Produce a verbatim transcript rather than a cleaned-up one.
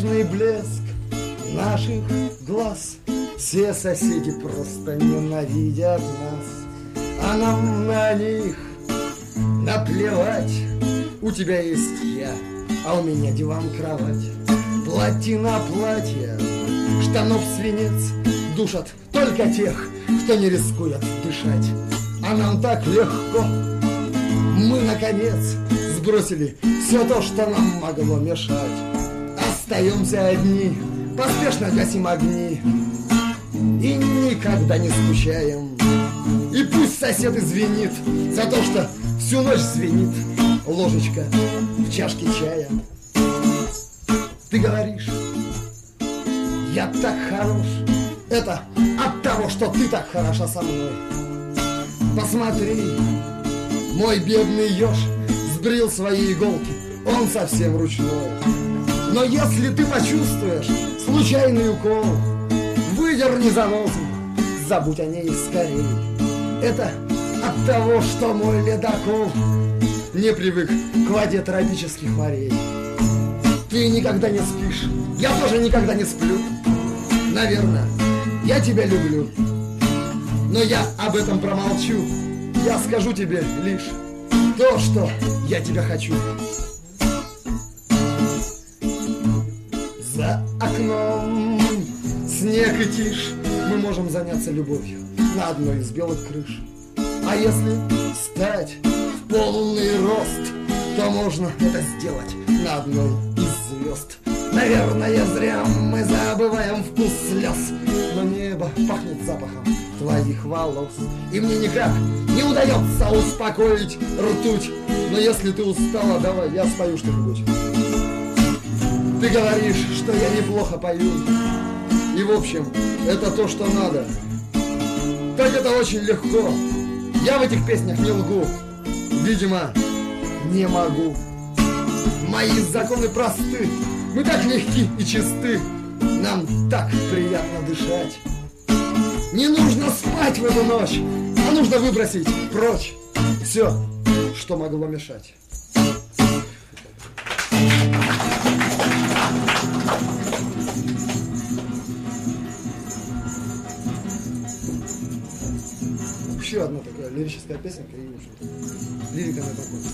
нежный блеск наших глаз. Все соседи просто ненавидят нас, а нам на них наплевать. У тебя есть я, а у меня диван-кровать. Платье на платье, штанов свинец душат только тех, кто не рискует дышать. А нам так легко. Мы, наконец, сбросили все то, что нам могло мешать. Остаемся одни, поспешно гасим огни и никогда не скучаем. И пусть сосед извинит за то, что всю ночь звенит ложечка в чашке чая. Ты говоришь, я так хорош. Это от того, что ты так хороша со мной. Посмотри, мой бедный еж сбрил свои иголки, он совсем ручной. Но если ты почувствуешь случайный укол, выдерни занозу, забудь о ней скорей. Это от того, что мой ледокол не привык к воде тропических морей. Ты никогда не спишь, я тоже никогда не сплю. Наверное, я тебя люблю, но я об этом промолчу. Я скажу тебе лишь то, что я тебя хочу. За окном снег и тишь, мы можем заняться любовью на одной из белых крыш. А если стать в полный рост, то можно это сделать на одной из звезд. Наверное, зря мы забываем вкус слез, но небо пахнет запахом твоих волос. И мне никак не удается успокоить ртуть. Но если ты устала, давай я спою что-нибудь. Ты говоришь, что я неплохо пою, и в общем, это то, что надо. Так это очень легко. Я в этих песнях не лгу. Видимо, не могу. Мои законы просты. Мы так легки и чисты. Нам так приятно дышать. Не нужно спать в эту ночь, а нужно выбросить прочь все, что могло мешать. Еще одна такая лирическая песенка, и уже лирика на такой.